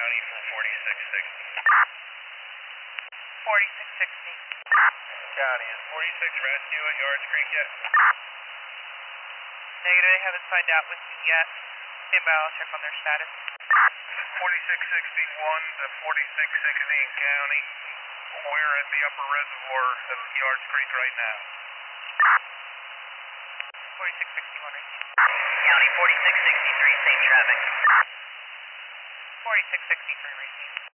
County for 4660. 4660. County, is 46 rescue at Yards Creek yet? Negative, they haven't signed out with me yet. Standby, I'll check on their status. 4661 to 4616 County. We're at the upper reservoir of Yards Creek right now. 4661 receive. County 4663, same traffic. 4663 receive.